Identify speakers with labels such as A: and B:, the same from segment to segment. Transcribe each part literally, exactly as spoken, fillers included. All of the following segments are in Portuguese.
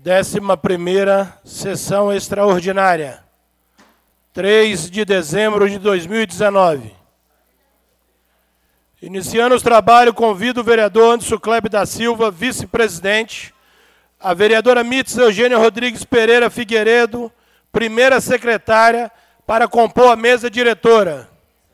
A: décima primeira Sessão Extraordinária, três de dezembro de dois mil e dezenove. Iniciando os trabalhos, convido o vereador Anderson Kleber da Silva, vice-presidente, a vereadora Mitz Eugênia Rodrigues Pereira Figueiredo, primeira secretária, para compor a mesa diretora.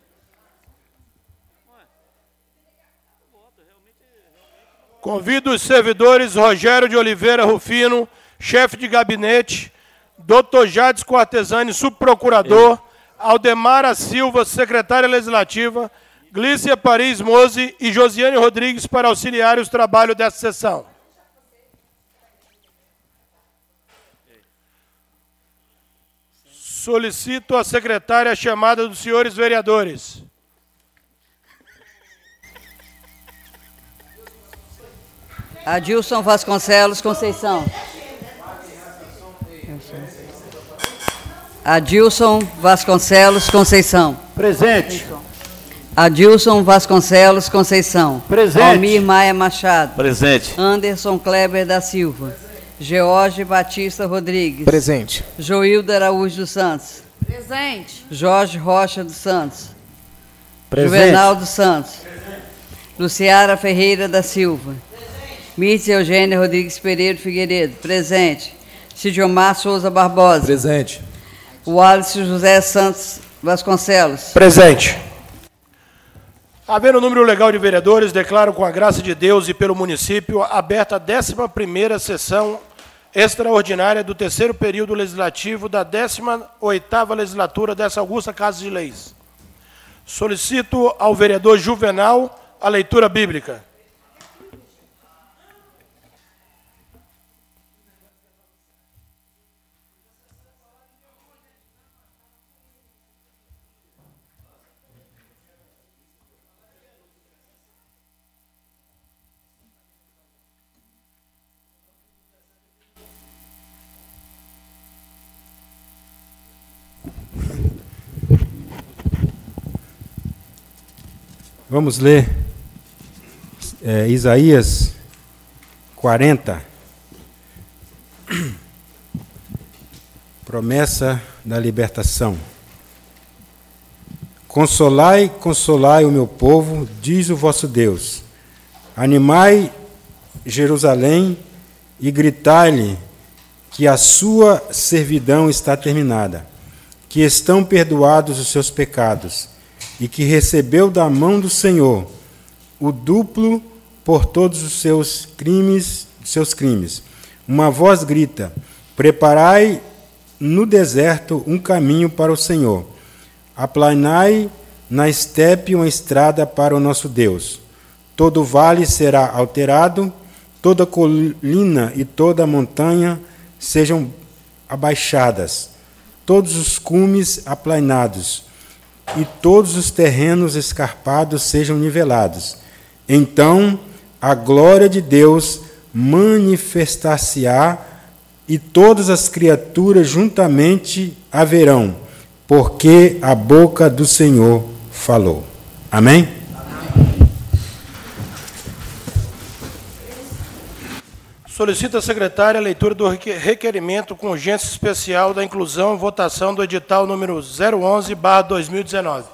A: Convido os servidores Rogério de Oliveira Rufino, chefe de gabinete, doutor Jades Quartesani, subprocurador, Aldemara Silva, secretária legislativa, Glícia Paris Mose e Josiane Rodrigues para auxiliar os trabalhos desta sessão. Solicito a secretária a chamada dos senhores vereadores.
B: Adilson Vasconcelos Conceição. Adilson Vasconcelos Conceição.
A: Presente.
B: Adilson Vasconcelos Conceição.
A: Presente.
B: Almir Maia Machado.
C: Presente.
B: Anderson Kleber da Silva. George Batista Rodrigues.
D: Presente.
B: Joilda Araújo dos Santos.
E: Presente.
B: Jorge Rocha dos Santos.
A: Presente.
B: Juvenal dos Santos. Luciara Ferreira da Silva. Mitz Eugênia Rodrigues Pereira Figueiredo. Presente. Cidiomar Souza Barbosa.
D: Presente.
B: Wallace José Santos Vasconcelos.
A: Presente. Havendo o número legal de vereadores, declaro com a graça de Deus e pelo município aberta a décima primeira sessão extraordinária do terceiro período legislativo da décima oitava legislatura dessa augusta Casa de Leis. Solicito ao vereador Juvenal a leitura bíblica.
F: Vamos ler é, Isaías quarenta, promessa da libertação. Consolai, consolai o meu povo, diz o vosso Deus. Animai Jerusalém e gritai-lhe que a sua servidão está terminada, que estão perdoados os seus pecados, e que recebeu da mão do Senhor o duplo por todos os seus crimes, seus crimes. Uma voz grita: preparai no deserto um caminho para o Senhor. Aplanai na estepe uma estrada para o nosso Deus. Todo vale será alterado, toda colina e toda montanha sejam abaixadas, todos os cumes aplanados, e todos os terrenos escarpados sejam nivelados. Então a glória de Deus manifestar-se-á, e todas as criaturas juntamente a verão, porque a boca do Senhor falou. Amém?
A: Solicito à secretária a leitura do requerimento com urgência especial da inclusão e votação do edital número zero onze barra dois mil e dezenove.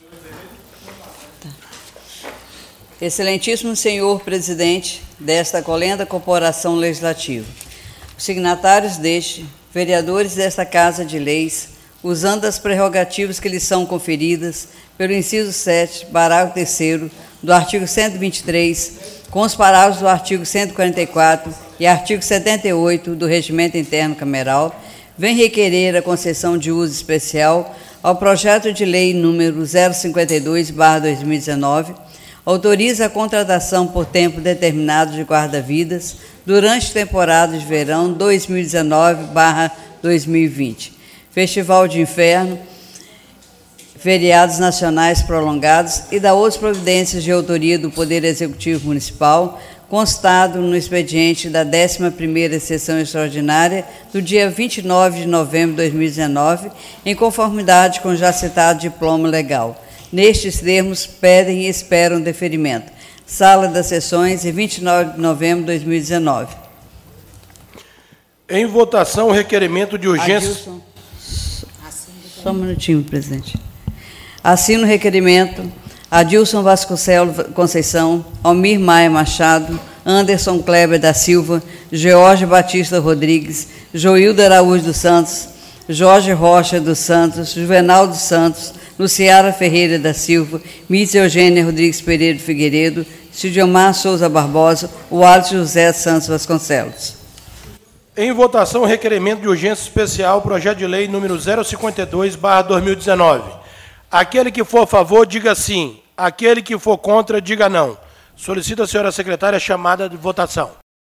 B: Excelentíssimo senhor presidente desta colenda corporação legislativa, os signatários deste, vereadores desta Casa de Leis, usando as prerrogativas que lhes são conferidas pelo inciso sete, parágrafo terceiro, do artigo cento e vinte e três, com os parágrafos do artigo cento e quarenta e quatro e artigo setenta e oito do Regimento Interno Cameral, vem requerer a concessão de uso especial ao projeto de lei número zero cinquenta e dois barra dois mil e dezenove, autoriza a contratação por tempo determinado de guarda-vidas durante a temporada de verão dois mil e dezenove barra dois mil e vinte, Festival de Inverno, feriados nacionais prolongados e da outras providências de autoria do Poder Executivo Municipal, constado no expediente da décima primeira Sessão Extraordinária do dia vinte e nove de novembro de dois mil e dezenove, em conformidade com o já citado diploma legal. Nestes termos, pedem e esperam deferimento. Sala das Sessões, vinte e nove de novembro de dois mil e dezenove.
A: Em votação, o requerimento de urgência...
B: Adilson, só um minutinho, presidente. Assino o requerimento Adilson Vasconcelos Conceição, Almir Maia Machado, Anderson Kleber da Silva, George Batista Rodrigues, Joildo Araújo dos Santos, Jorge Rocha dos Santos, Juvenal dos Santos, Luciara Ferreira da Silva, Mítia Eugênia Rodrigues Pereira Figueiredo, Cidiomar Souza Barbosa, Wallace José Santos Vasconcelos.
A: Em votação, o requerimento de urgência especial, projeto de lei número zero cinquenta e dois barra dois mil e dezenove. Aquele que for a favor, diga sim. Aquele que for contra, diga não. Solicito a senhora secretária a chamada de votação.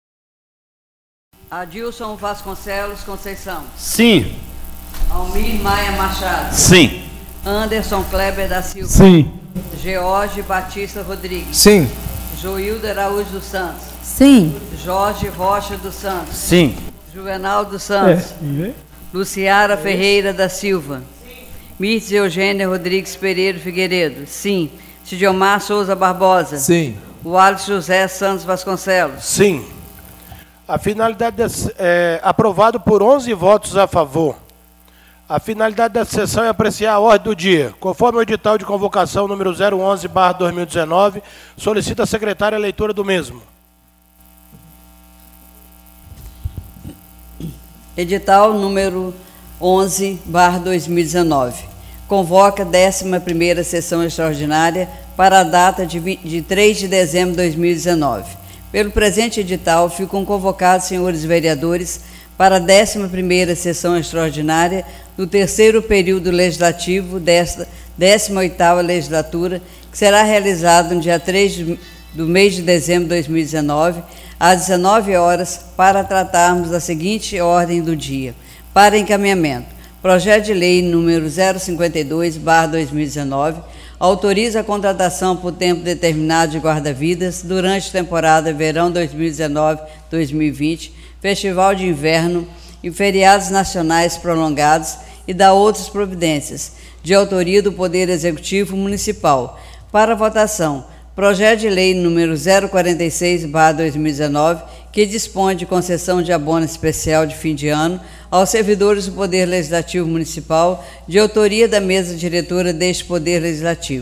B: Adilson Vasconcelos Conceição.
C: Sim.
B: Almir Maia Machado.
C: Sim.
B: Anderson Kleber da Silva.
D: Sim.
B: George Batista Rodrigues.
D: Sim.
B: Joildo Araújo dos Santos.
E: Sim.
B: Jorge Rocha dos Santos.
C: Sim.
B: Juvenal dos Santos.
D: É.
B: Luciara Ferreira da Silva. Mítia Eugênia Rodrigues Pereira Figueiredo. Sim. Cidiomar Souza Barbosa.
D: Sim.
B: Wallace José Santos Vasconcelos.
A: Sim. A finalidade desse, é aprovado por onze votos a favor. A finalidade dessa sessão é apreciar a ordem do dia. Conforme o edital de convocação número zero onze barra dois mil e dezenove, solicita a secretária a leitura do mesmo.
B: Edital número onze barra dois mil e dezenove. Convoca a décima primeira sessão extraordinária para a data de, de três de dezembro de dois mil e dezenove. Pelo presente edital, ficam convocados, senhores vereadores, para a décima primeira sessão extraordinária do terceiro período legislativo desta décima oitava legislatura, que será realizado no dia três do mês de dezembro de dois mil e dezenove, às dezenove horas, para tratarmos da seguinte ordem do dia. Para encaminhamento, projeto de lei número zero cinquenta e dois barra dois mil e dezenove, autoriza a contratação por tempo determinado de guarda-vidas durante a temporada verão dois mil e dezenove dois mil e vinte, festival de inverno e feriados nacionais prolongados e dá outras providências, de autoria do Poder Executivo Municipal. Para votação, projeto de lei número zero quarenta e seis barra dois mil e dezenove, que dispõe de concessão de abono especial de fim de ano aos servidores do Poder Legislativo Municipal, de autoria da mesa diretora deste Poder Legislativo.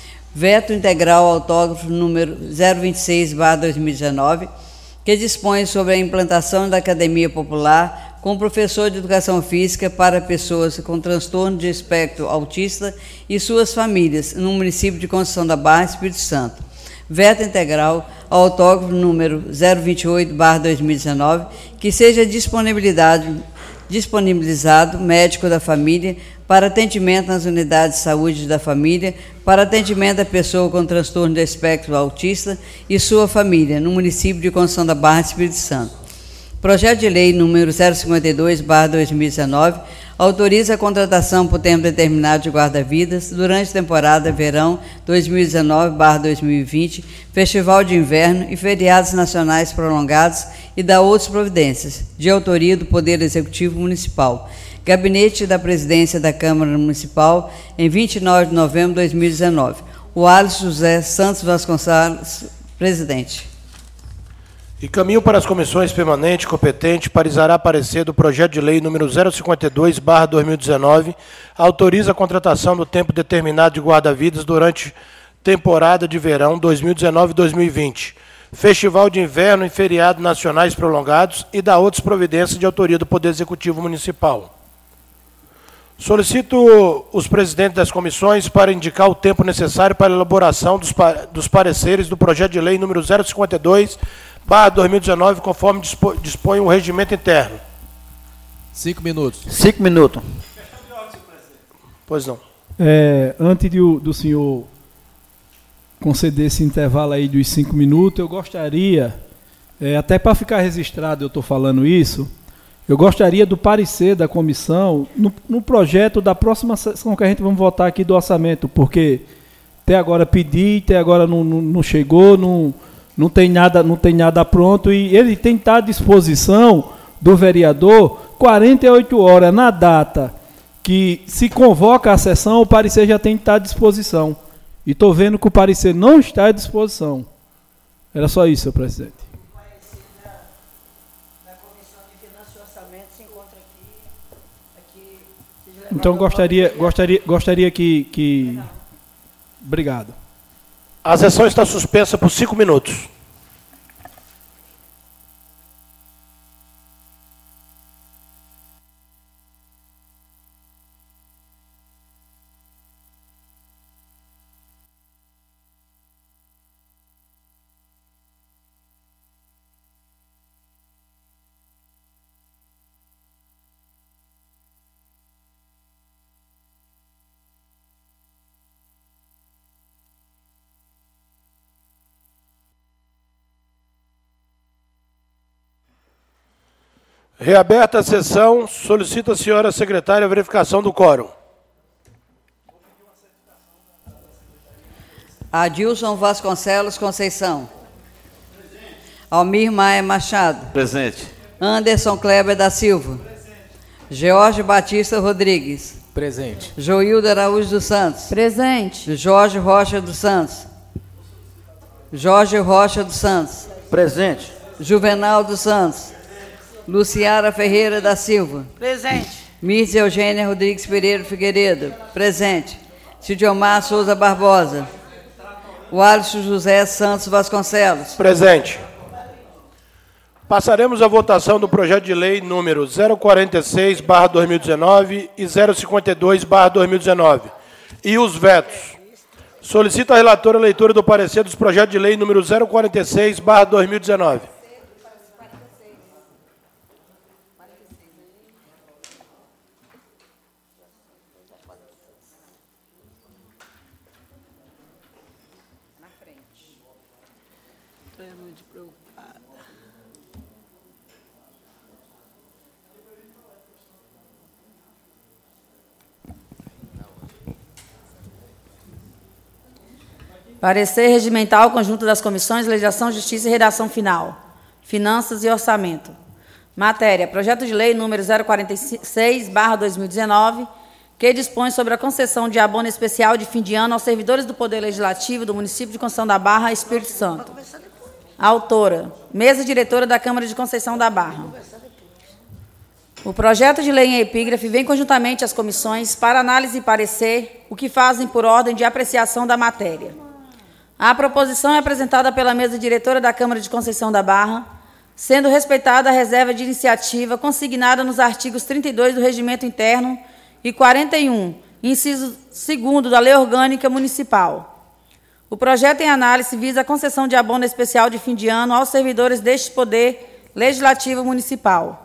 B: Veto integral autógrafo número zero vinte e seis barra dois mil e dezenove, que dispõe sobre a implantação da Academia Popular com professor de Educação Física para pessoas com transtorno de espectro autista e suas famílias, no município de Conceição da Barra, Espírito Santo. Veto integral ao autógrafo número zero vinte e oito barra dois mil e dezenove, que seja disponibilidade, disponibilizado médico da família para atendimento nas unidades de saúde da família, para atendimento da pessoa com transtorno de espectro autista e sua família, no município de Conceição da Barra, Espírito Santo. Projeto de lei número zero cinquenta e dois barra dois mil e dezenove autoriza a contratação por tempo determinado de guarda-vidas durante a temporada verão dois mil e dezenove barra dois mil e vinte, festival de inverno e feriados nacionais prolongados e dá outras providências, de autoria do Poder Executivo Municipal. Gabinete da Presidência da Câmara Municipal, em vinte e nove de novembro de dois mil e dezenove. Wallace José Santos Vasconcelos, presidente.
A: E caminho para as comissões permanentes competentes para exarar parecer do projeto de lei número zero cinquenta e dois barra dois mil e dezenove, autoriza a contratação do tempo determinado de guarda-vidas durante temporada de verão dois mil e dezenove dois mil e vinte, festival de inverno e feriados nacionais prolongados e dá outras providências de autoria do Poder Executivo Municipal. Solicito os presidentes das comissões para indicar o tempo necessário para a elaboração dos, pa dos pareceres do projeto de lei número zero cinquenta e dois barra dois mil e dezenove, conforme dispo dispõe o regimento interno.
D: Cinco minutos.
C: Cinco minutos.
A: Pois não.
D: É, antes de, do senhor conceder esse intervalo aí dos cinco minutos, eu gostaria, é, até para ficar registrado eu estou falando isso, eu gostaria do parecer da comissão no, no projeto da próxima sessão que a gente vamos votar aqui do orçamento, porque até agora pedi, até agora não, não, não chegou, não, não, tem nada, não tem nada pronto, e ele tem que estar à disposição do vereador quarenta e oito horas na data que se convoca a sessão, o parecer já tem que estar à disposição. E estou vendo que o parecer não está à disposição. Era só isso, senhor presidente. Então, gostaria, gostaria, gostaria que, que... Obrigado.
A: A sessão está suspensa por cinco minutos. Reaberta a sessão, solicita a senhora secretária a verificação do quórum.
B: Adilson Vasconcelos Conceição. Almir Maia Machado.
C: Presente.
B: Anderson Kleber da Silva. Presente. George Batista Rodrigues.
C: Presente.
B: Joildo Araújo dos Santos.
E: Presente.
B: Jorge Rocha dos Santos. Jorge Rocha dos Santos.
C: Presente.
B: Juvenal dos Santos. Luciara Ferreira da Silva.
E: Presente.
B: Mirza Eugênia Rodrigues Pereira Figueiredo. Presente. Cidiomar Souza Barbosa. O Alisson José Santos Vasconcelos.
A: Presente. Passaremos à votação do projeto de lei número zero quarenta e seis barra dois mil e dezenove e zero cinquenta e dois barra dois mil e dezenove. E os vetos. Solicito à relatora a leitura do parecer dos projetos de lei número zero quarenta e seis barra dois mil e dezenove.
E: Parecer regimental conjunto das comissões Legislação, Justiça e Redação Final. Finanças e Orçamento. Matéria: projeto de lei número zero quarenta e seis barra dois mil e dezenove, que dispõe sobre a concessão de abono especial de fim de ano aos servidores do Poder Legislativo do município de Conceição da Barra, Espírito Santo. Autora: mesa diretora da Câmara de Conceição da Barra. O projeto de lei em epígrafe vem conjuntamente às comissões para análise e parecer, o que fazem por ordem de apreciação da matéria. A proposição é apresentada pela mesa diretora da Câmara de Conceição da Barra, sendo respeitada a reserva de iniciativa consignada nos artigos trinta e dois do Regimento Interno e quarenta e um, inciso segundo da Lei Orgânica Municipal. O projeto em análise visa a concessão de abono especial de fim de ano aos servidores deste Poder Legislativo Municipal.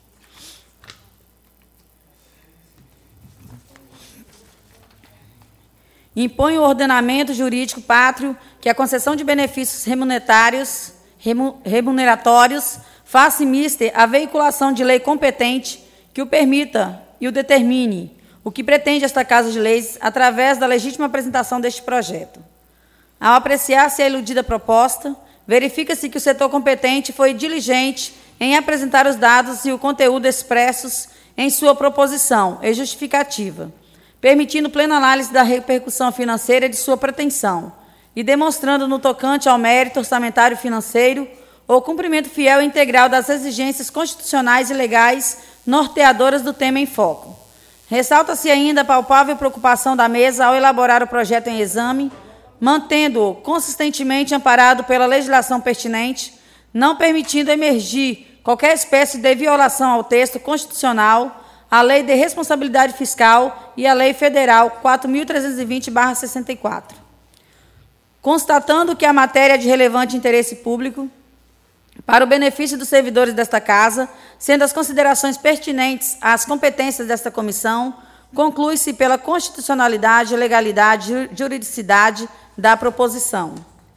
E: Impõe o ordenamento jurídico pátrio que a concessão de benefícios remuneratórios, remuneratórios faça mister a veiculação de lei competente que o permita e o determine, o que pretende esta Casa de Leis através da legítima apresentação deste projeto. Ao apreciar-se a iludida proposta, verifica-se que o setor competente foi diligente em apresentar os dados e o conteúdo expressos em sua proposição e justificativa, permitindo plena análise da repercussão financeira de sua pretensão e demonstrando no tocante ao mérito orçamentário financeiro o cumprimento fiel e integral das exigências constitucionais e legais norteadoras do tema em foco. Ressalta-se ainda a palpável preocupação da mesa ao elaborar o projeto em exame, mantendo-o consistentemente amparado pela legislação pertinente, não permitindo emergir qualquer espécie de violação ao texto constitucional, a Lei de Responsabilidade Fiscal e a Lei Federal quatro mil trezentos e vinte barra sessenta e quatro. Constatando que a matéria é de relevante interesse público, para o benefício dos servidores desta Casa, sendo as considerações pertinentes às competências desta comissão, conclui-se pela constitucionalidade, legalidade e juridicidade da proposição.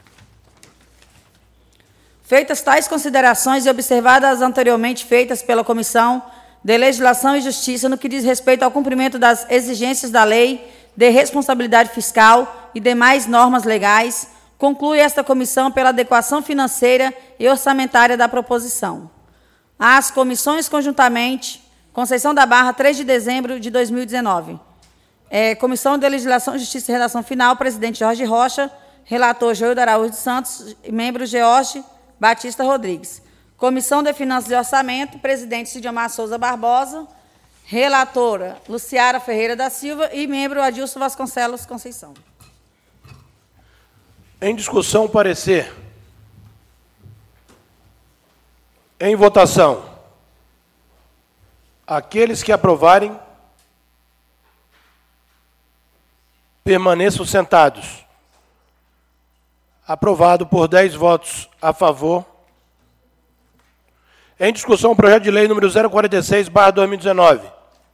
E: Feitas tais considerações e observadas as anteriormente feitas pela Comissão de Legislação e Justiça no que diz respeito ao cumprimento das exigências da Lei de Responsabilidade Fiscal e demais normas legais, conclui esta comissão pela adequação financeira e orçamentária da proposição. As comissões conjuntamente, Conceição da Barra, três de dezembro de dois mil e dezenove. É, Comissão de Legislação, Justiça e Redação Final, presidente Jorge Rocha, relator Joildo Araújo dos Santos e membro George Batista Rodrigues. Comissão de Finanças e Orçamento, presidente Sidmar Souza Barbosa, relatora Luciara Ferreira da Silva e membro Adilson Vasconcelos Conceição.
A: Em discussão, parecer. Em votação. Aqueles que aprovarem, permaneçam sentados. Aprovado por dez votos a favor. Em discussão, o projeto de lei número zero quarenta e seis barra dois mil e dezenove.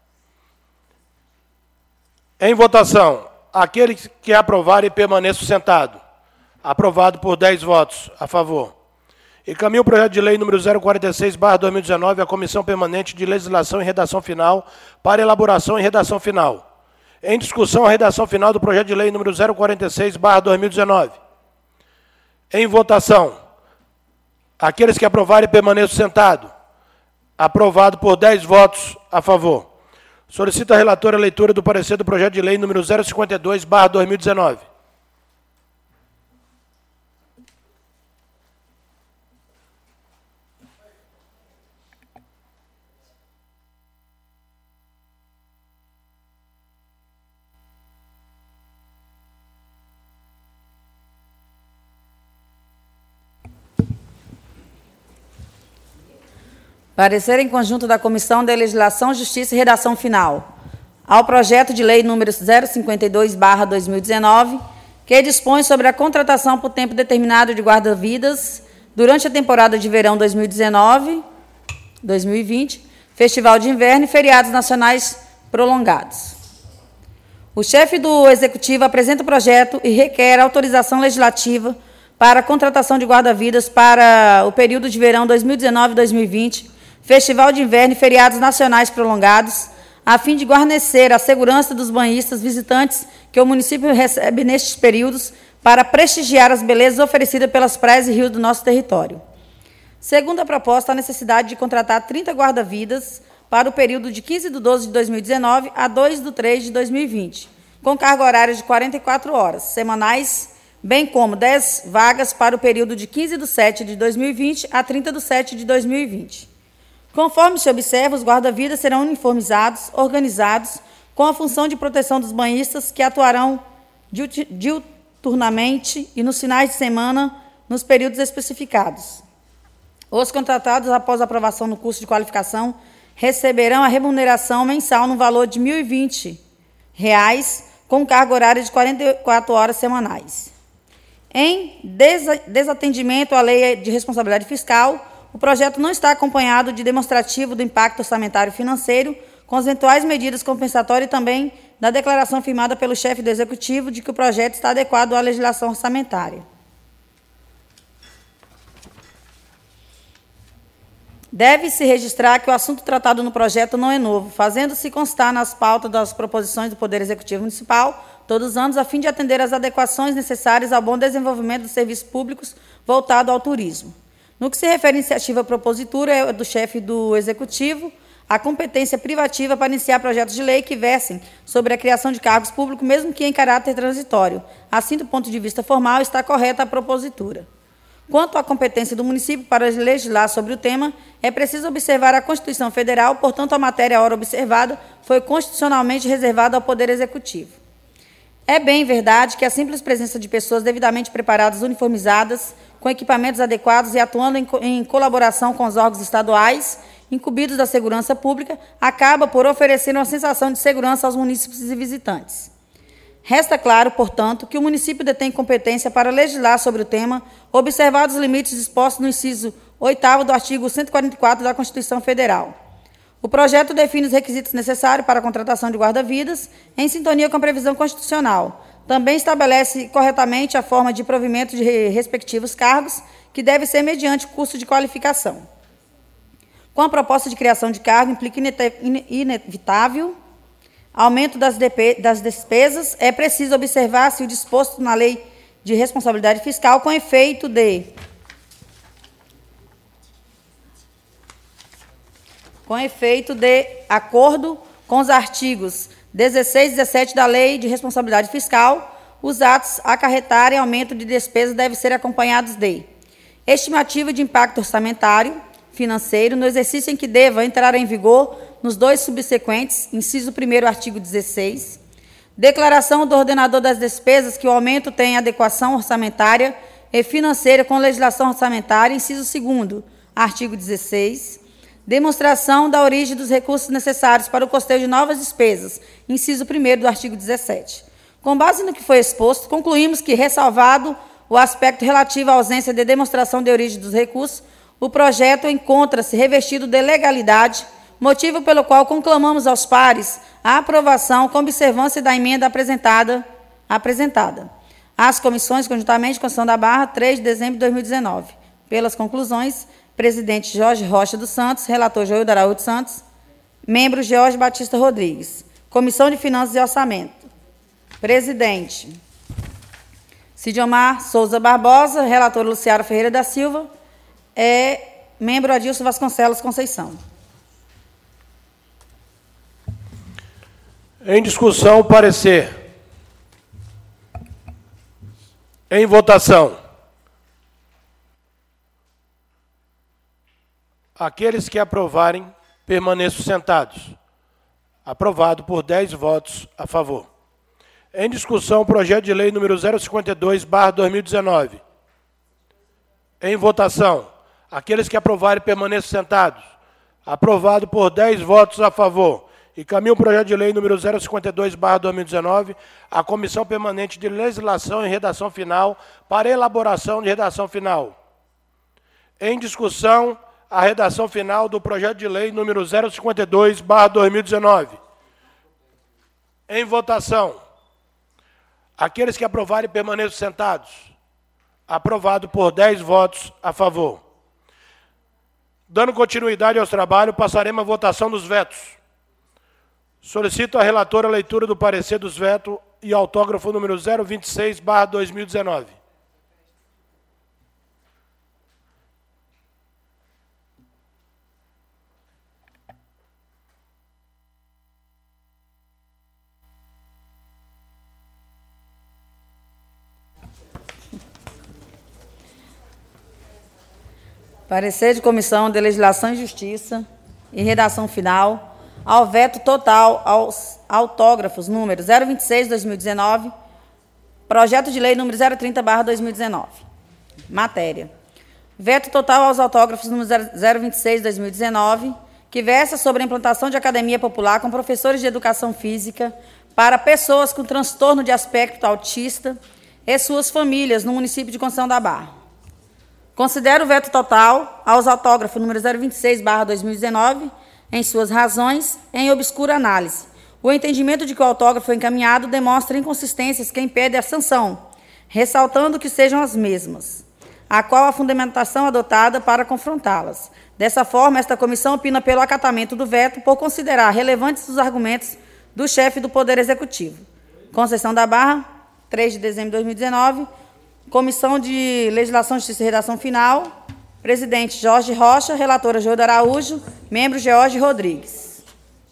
A: Em votação, aqueles que aprovarem, permaneçam sentados. Aprovado por dez votos a favor. Encaminho o projeto de lei número zero quarenta e seis barra dois mil e dezenove à Comissão Permanente de Legislação e Redação Final para elaboração e redação final. Em discussão, a redação final do projeto de lei número zero quarenta e seis barra dois mil e dezenove. Em votação, aqueles que aprovarem, permaneçam sentados. Aprovado por dez votos a favor. Solicito a relatora a leitura do parecer do projeto de lei número zero cinquenta e dois barra dois mil e dezenove.
E: Parecer em conjunto da Comissão de Legislação, Justiça e Redação Final ao projeto de lei número zero cinquenta e dois barra dois mil e dezenove, que dispõe sobre a contratação por tempo determinado de guarda-vidas durante a temporada de verão dois mil e dezenove, dois mil e vinte, Festival de Inverno e feriados nacionais prolongados. O chefe do Executivo apresenta o projeto e requer autorização legislativa para a contratação de guarda-vidas para o período de verão dois mil e dezenove dois mil e vinte, Festival de Inverno e feriados nacionais prolongados, a fim de guarnecer a segurança dos banhistas visitantes que o município recebe nestes períodos para prestigiar as belezas oferecidas pelas praias e rios do nosso território. Segundo a proposta, a necessidade de contratar trinta guarda-vidas para o período de quinze de doze de dois mil e dezenove a dois de três de dois mil e vinte, com carga horária de quarenta e quatro horas semanais, bem como dez vagas para o período de quinze de sete de dois mil e vinte a trinta de sete de dois mil e vinte. Conforme se observa, os guarda-vidas serão uniformizados, organizados, com a função de proteção dos banhistas que atuarão diuturnamente e nos finais de semana nos períodos especificados. Os contratados, após aprovação no curso de qualificação, receberão a remuneração mensal no valor de mil e vinte reais, com carga horária de quarenta e quatro horas semanais. Em desatendimento à lei de responsabilidade fiscal, o projeto não está acompanhado de demonstrativo do impacto orçamentário e financeiro, com as eventuais medidas compensatórias e também da declaração firmada pelo chefe do Executivo de que o projeto está adequado à legislação orçamentária. Deve-se registrar que o assunto tratado no projeto não é novo, fazendo-se constar nas pautas das proposições do Poder Executivo Municipal todos os anos, a fim de atender às adequações necessárias ao bom desenvolvimento dos serviços públicos voltado ao turismo. No que se refere à iniciativa propositura é do chefe do Executivo, a competência privativa para iniciar projetos de lei que versem sobre a criação de cargos públicos, mesmo que em caráter transitório. Assim, do ponto de vista formal, está correta a propositura. Quanto à competência do município para legislar sobre o tema, é preciso observar a Constituição Federal, portanto, a matéria a hora observada foi constitucionalmente reservada ao Poder Executivo. É bem verdade que a simples presença de pessoas devidamente preparadas, uniformizadas, com equipamentos adequados e atuando em, em colaboração com os órgãos estaduais, incumbidos da segurança pública, acaba por oferecer uma sensação de segurança aos munícipes e visitantes. Resta claro, portanto, que o município detém competência para legislar sobre o tema, observados os limites dispostos no inciso oitavo do artigo cento e quarenta e quatro da Constituição Federal. O projeto define os requisitos necessários para a contratação de guarda-vidas, em sintonia com a previsão constitucional. Também estabelece corretamente a forma de provimento de respectivos cargos, que deve ser mediante curso de qualificação. Com a proposta de criação de cargo, implica inevitável aumento das, das despesas, é preciso observar se o disposto na Lei de Responsabilidade Fiscal, com efeito de... com efeito de acordo com os artigos dezesseis e dezessete da Lei de Responsabilidade Fiscal, os atos acarretarem aumento de despesas devem ser acompanhados de estimativa de impacto orçamentário, financeiro no exercício em que deva entrar em vigor nos dois subsequentes, inciso primeiro, artigo dezesseis. Declaração do ordenador das despesas que o aumento tem adequação orçamentária e financeira com legislação orçamentária, inciso segundo, artigo dezesseis. Demonstração da origem dos recursos necessários para o custeio de novas despesas, inciso primeiro do artigo dezessete. Com base no que foi exposto, concluímos que, ressalvado o aspecto relativo à ausência de demonstração de origem dos recursos, o projeto encontra-se revestido de legalidade, motivo pelo qual conclamamos aos pares a aprovação com observância da emenda apresentada, apresentada às comissões, conjuntamente com a Constituição da Barra, três de dezembro de dois mil e dezenove. Pelas conclusões, presidente Jorge Rocha dos Santos, relator Joildo Araújo dos Santos, membro George Batista Rodrigues. Comissão de Finanças e Orçamento. Presidente Cidiomar Souza Barbosa, relator Luciano Ferreira da Silva, é membro Adilson Vasconcelos Conceição.
A: Em discussão, o parecer. Em votação. Aqueles que aprovarem, permaneçam sentados. Aprovado por dez votos a favor. Em discussão, o projeto de lei número zero cinquenta e dois barra dois mil e dezenove. Em votação. Aqueles que aprovarem, permaneçam sentados. Aprovado por dez votos a favor. E caminha o projeto de lei número zero cinquenta e dois barra dois mil e dezenove à Comissão Permanente de Legislação e Redação Final para elaboração de redação final. Em discussão, a redação final do projeto de lei número zero cinquenta e dois barra dois mil e dezenove. Em votação. Aqueles que aprovarem, permaneçam sentados. Aprovado por dez votos a favor. Dando continuidade aos trabalhos, passaremos à votação dos vetos. Solicito à relatora a leitura do parecer dos vetos e autógrafo número zero vinte e seis barra dois mil e dezenove.
E: Parecer de Comissão de Legislação e Justiça e redação final ao veto total aos autógrafos número zero vinte e seis barra dois mil e dezenove, projeto de lei número zero trinta barra dois mil e dezenove. Matéria. Veto total aos autógrafos número zero vinte e seis barra dois mil e dezenove, que versa sobre a implantação de academia popular com professores de educação física para pessoas com transtorno de aspecto autista e suas famílias no município de Conceição da Barra. Considero o veto total aos autógrafos número zero vinte e seis barra dois mil e dezenove, em suas razões, em obscura análise. O entendimento de que o autógrafo foi encaminhado demonstra inconsistências que impedem a sanção, ressaltando que sejam as mesmas, a qual a fundamentação adotada para confrontá-las. Dessa forma, esta comissão opina pelo acatamento do veto por considerar relevantes os argumentos do chefe do Poder Executivo. Conceição da Barra, três de dezembro de dois mil e dezenove, Comissão de Legislação, Justiça e Redação Final, presidente Jorge Rocha, relatora Joildo Araújo, membro George Rodrigues.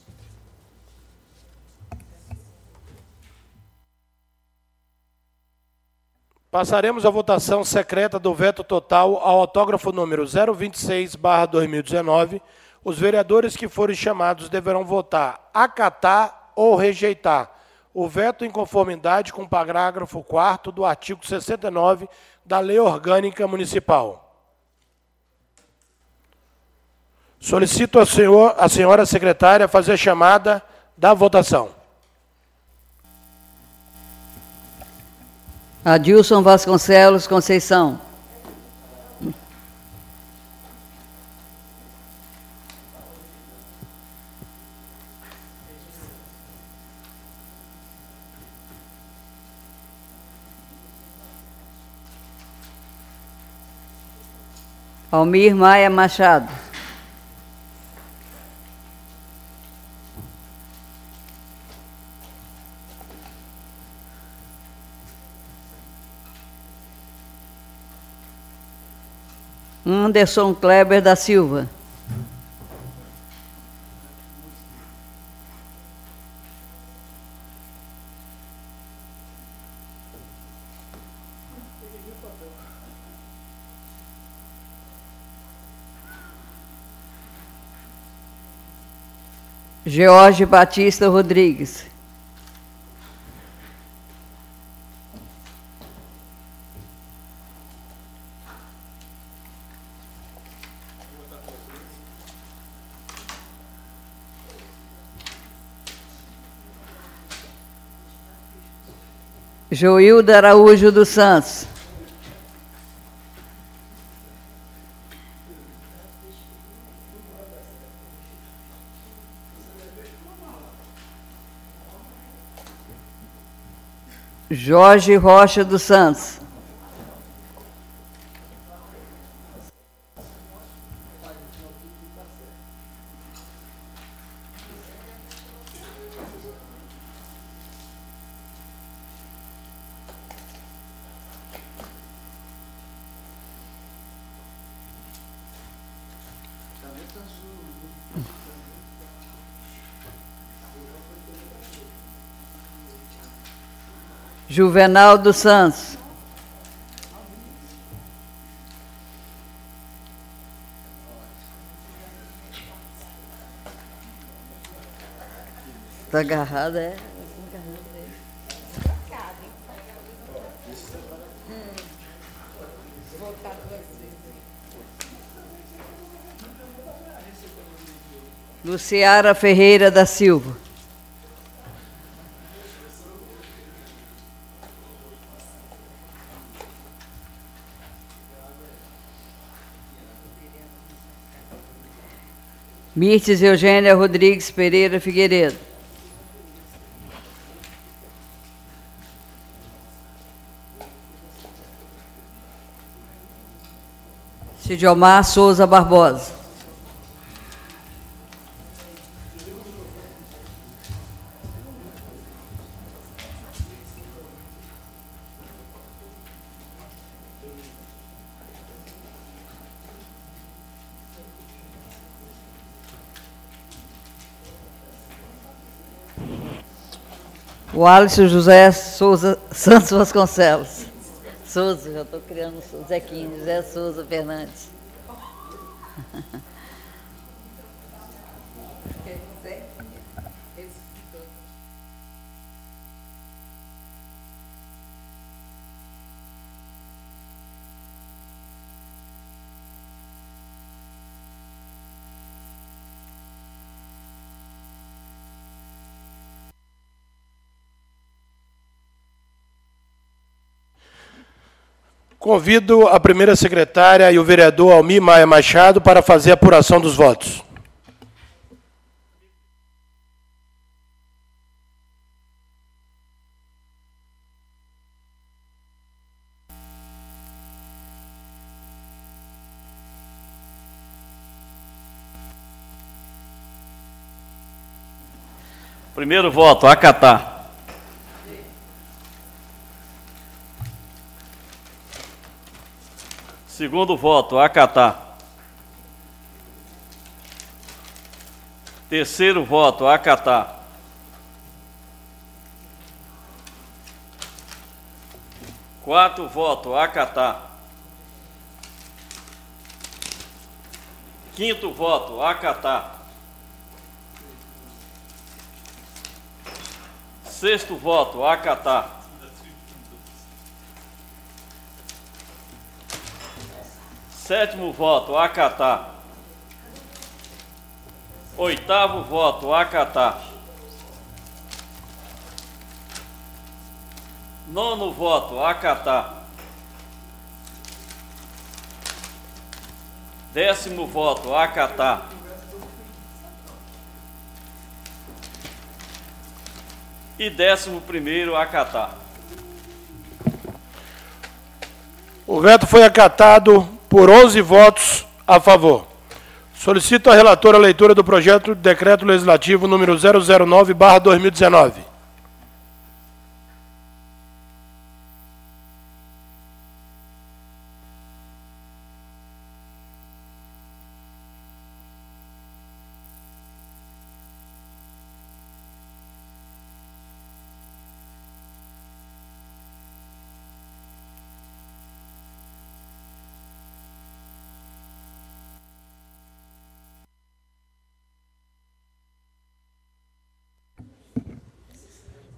A: Passaremos à votação secreta do veto total ao autógrafo número zero vinte e seis barra dois mil e dezenove. Os vereadores que forem chamados deverão votar acatar ou rejeitar o veto em conformidade com o parágrafo quarto do artigo sessenta e nove da Lei Orgânica Municipal. Solicito a, senhor, a senhora secretária fazer a chamada da votação.
B: Adilson Vasconcelos Conceição. Almir Maia Machado. Anderson Kleber da Silva. George Batista Rodrigues. Joilda Araújo dos Santos. Jorge Rocha dos Santos. Juvenal dos Santos. Está agarrada, é? Luciara Ferreira da Silva. Mirtes Eugênia Rodrigues Pereira Figueiredo. Cidiomar Souza Barbosa. O Alisson José Souza Santos Vasconcelos. Souza, já estou criando o Zequinho, José Souza Fernandes.
A: Convido a primeira secretária e o vereador Almir Maia Machado para fazer a apuração dos votos.
C: Primeiro voto, acatar. Segundo voto, acatar. Terceiro voto, acatar. Quarto voto, acatar. Quinto voto, acatar. Sexto voto, acatar. Sétimo voto, acatar. Oitavo voto, acatar. Nono voto, acatar. Décimo voto, acatar. E décimo primeiro, acatar.
A: O veto foi acatado por onze votos a favor. Solicito à relatora a leitura do projeto de decreto legislativo número zero zero nove barra dois mil e dezenove.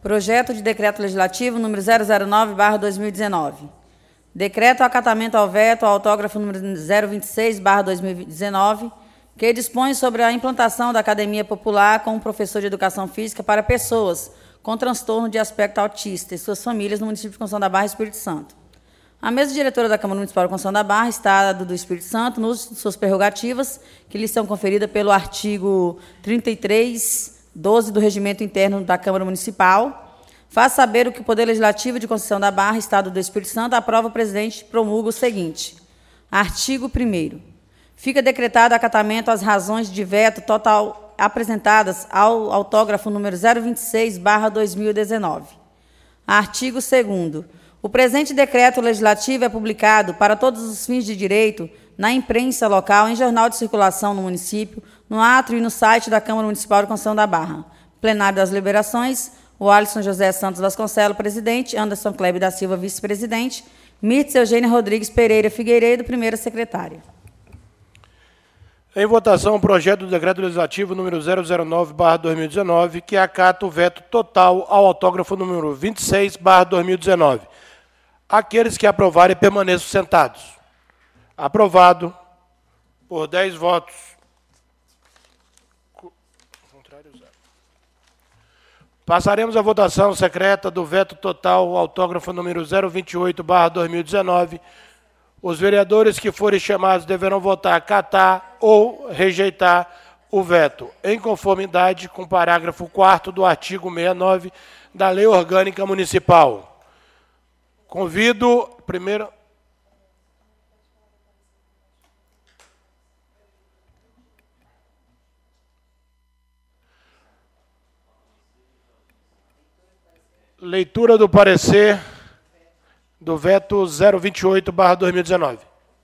E: Projeto de Decreto Legislativo número zero zero nove barra dois mil e dezenove. Decreto acatamento ao veto, autógrafo número zero vinte e seis barra dois mil e dezenove, que dispõe sobre a implantação da Academia Popular com um professor de Educação Física para pessoas com transtorno de aspecto autista e suas famílias no município de Conceição da Barra, Espírito Santo. A mesa diretora da Câmara Municipal de Conceição da Barra, Estado do Espírito Santo, no uso de suas prerrogativas, que lhe são conferidas pelo artigo trinta e três, doze do Regimento Interno da Câmara Municipal, faz saber o que o Poder Legislativo de Conceição da Barra, Estado do Espírito Santo, aprova o presidente promulga o seguinte. Artigo primeiro. Fica decretado acatamento às razões de veto total apresentadas ao autógrafo número zero vinte e seis barra dois mil e dezenove. Artigo segundo. O presente decreto legislativo é publicado para todos os fins de direito na imprensa local, em jornal de circulação no município, no átrio e no site da Câmara Municipal de Conceição da Barra. Plenário das Liberações, o Alisson José Santos Vasconcelos, presidente, Anderson Kleber da Silva, vice-presidente, Mirtz Eugênia Rodrigues Pereira Figueiredo, primeira secretária.
A: Em votação, o projeto do Decreto Legislativo número zero zero nove barra dois mil e dezenove, que acata o veto total ao autógrafo número vinte e seis barra dois mil e dezenove. Aqueles que aprovarem permaneçam sentados. Aprovado por dez votos. Passaremos à votação secreta do veto total ao autógrafo número zero vinte e oito barra dois mil e dezenove. Os vereadores que forem chamados deverão votar acatar ou rejeitar o veto, em conformidade com o parágrafo quarto do artigo sessenta e nove da Lei Orgânica Municipal. Convido, primeiro... Leitura do parecer do veto zero vinte e oito barra dois mil e dezenove.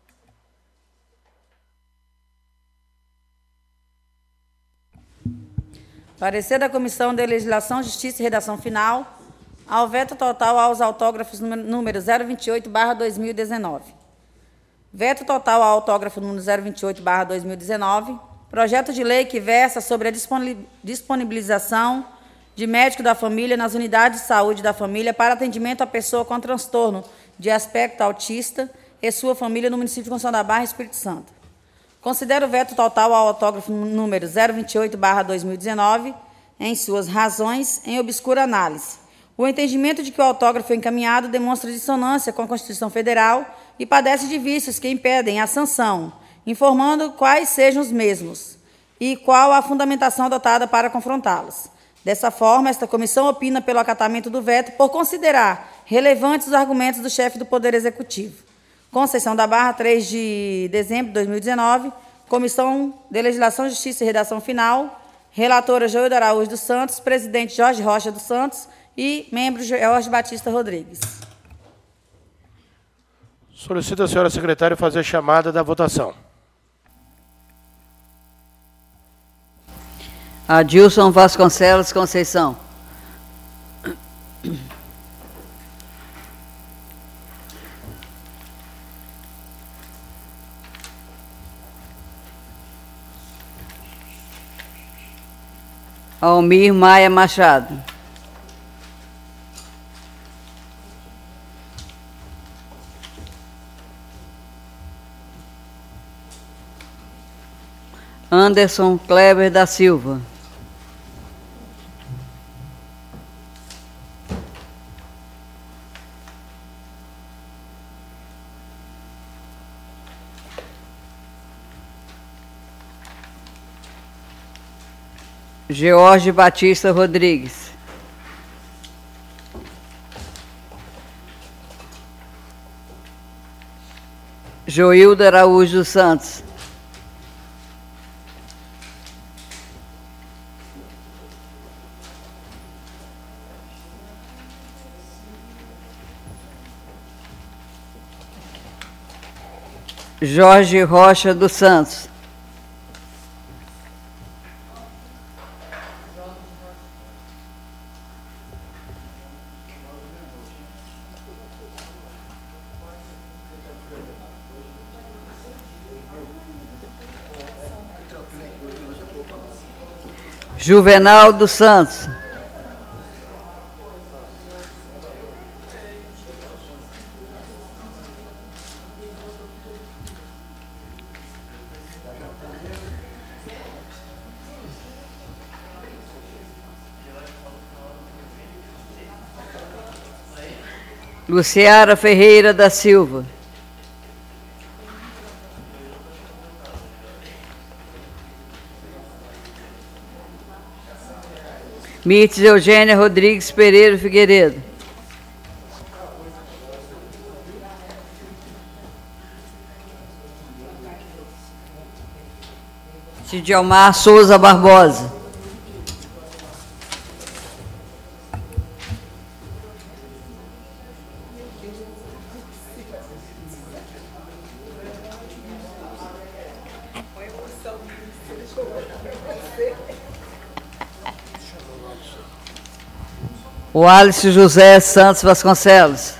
E: Parecer da Comissão de Legislação, Justiça e Redação Final ao veto total aos autógrafos número zero vinte e oito barra dois mil e dezenove. Veto total ao autógrafo número zero vinte e oito barra dois mil e dezenove. Projeto de lei que versa sobre a disponibilização de médico da família nas unidades de saúde da família para atendimento à pessoa com transtorno de aspecto autista e sua família no município de Conceição da Barra, Espírito Santo. Considero o veto total ao autógrafo número zero vinte e oito barra dois mil e dezenove, em suas razões, em obscura análise. O entendimento de que o autógrafo encaminhado demonstra dissonância com a Constituição Federal e padece de vícios que impedem a sanção, informando quais sejam os mesmos e qual a fundamentação adotada para confrontá-los. Dessa forma, esta comissão opina pelo acatamento do veto por considerar relevantes os argumentos do chefe do Poder Executivo. Conceição da Barra, três de dezembro de dois mil e dezenove, Comissão de Legislação, Justiça e Redação Final, relatora Joilda Araújo dos Santos, presidente Jorge Rocha dos Santos e membro Jorge Batista Rodrigues.
A: Solicito a senhora secretária fazer a chamada da votação.
B: Adilson Vasconcelos Conceição. Almir Maia Machado. Anderson Kleber da Silva. Jorge Batista Rodrigues. Joilda Araújo dos Santos. Jorge Rocha dos Santos. Juvenal dos Santos. Luciara Ferreira da Silva. Mirtes Eugênia Rodrigues Pereira Figueiredo. Cidialmar Souza Barbosa. O Alice José Santos Vasconcelos.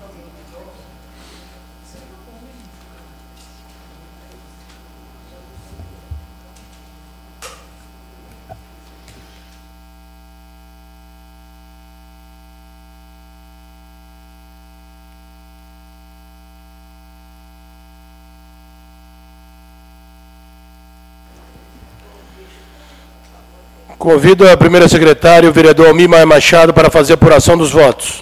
A: Convido a primeira secretária, o vereador Almir Maia Machado, para fazer a apuração dos votos.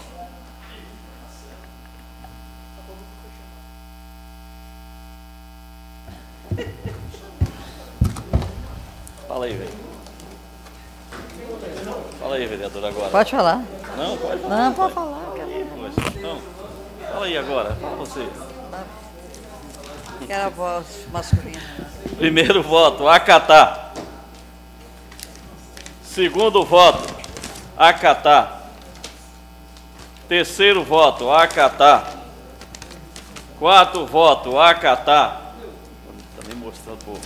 C: Fala aí, velho. Fala aí, vereador, agora.
B: Pode falar.
C: Não, pode falar.
B: Não, pode falar.
C: Não, fala aí agora, fala você.
B: Quero a voz masculina.
C: Primeiro voto, acatar. Segundo voto, acatar. Terceiro voto, acatar. Quarto voto, acatar. Está me mostrando, pô.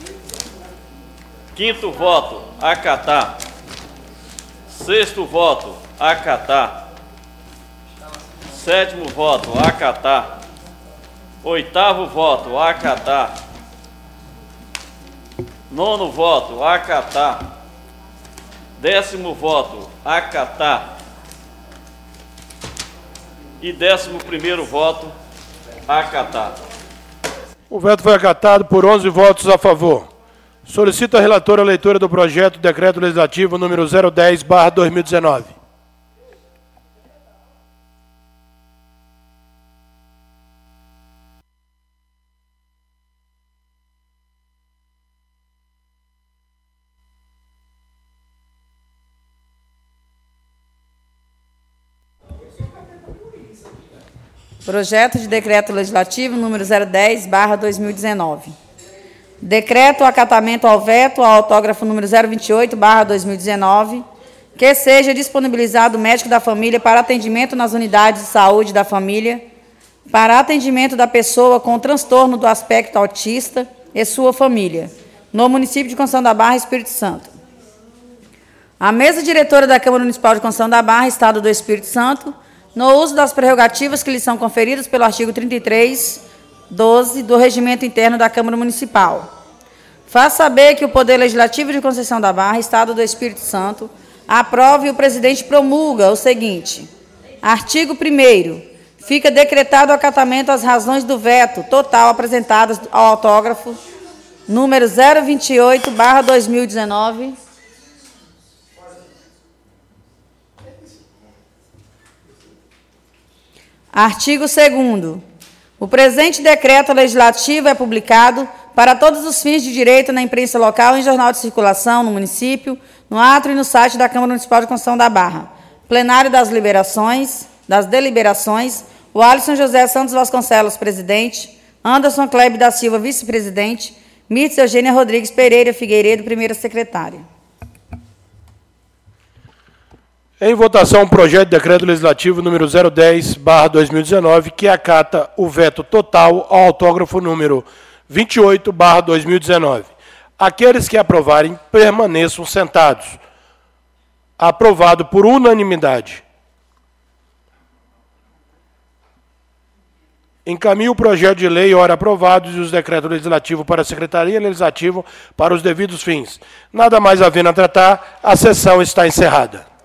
C: Quinto voto, acatar. Sexto voto, acatar. Sétimo voto, acatar. Oitavo voto, acatar. Nono voto, acatar. Décimo voto, acatar. E décimo primeiro voto, acatar.
A: O veto foi acatado por onze votos a favor. Solicito a relatora a leitura do projeto de decreto legislativo número zero dez barra dois mil e dezenove.
E: Projeto de decreto legislativo número zero dez barra dois mil e dezenove. Decreto acatamento ao veto ao autógrafo número zero vinte e oito barra dois mil e dezenove, que seja disponibilizado o médico da família para atendimento nas unidades de saúde da família, para atendimento da pessoa com transtorno do aspecto autista e sua família, no município de Conceição da Barra, Espírito Santo. A mesa diretora da Câmara Municipal de Conceição da Barra, Estado do Espírito Santo, no uso das prerrogativas que lhe são conferidas pelo artigo trinta e três, doze do Regimento Interno da Câmara Municipal. Faz saber que o Poder Legislativo de Conceição da Barra, Estado do Espírito Santo, aprova e o presidente promulga o seguinte. Artigo primeiro. Fica decretado o acatamento às razões do veto total apresentadas ao autógrafo número zero vinte e oito barra dois mil e dezenove. Artigo segundo. O presente decreto legislativo é publicado para todos os fins de direito na imprensa local, em jornal de circulação, no município, no átrio e no site da Câmara Municipal de Conceição da Barra. Plenário das liberações, das deliberações, o Alisson José Santos Vasconcelos, presidente, Anderson Klebe da Silva, vice-presidente, Mirtes Eugênia Rodrigues Pereira Figueiredo, primeira secretária.
A: Em votação, o projeto de decreto legislativo número zero dez barra dois mil e dezenove, que acata o veto total ao autógrafo número vinte e oito barra dois mil e dezenove. Aqueles que aprovarem, permaneçam sentados. Aprovado por unanimidade. Encaminho o projeto de lei, ora aprovados, e os decretos legislativos para a Secretaria Legislativa para os devidos fins. Nada mais havendo a tratar, a sessão está encerrada.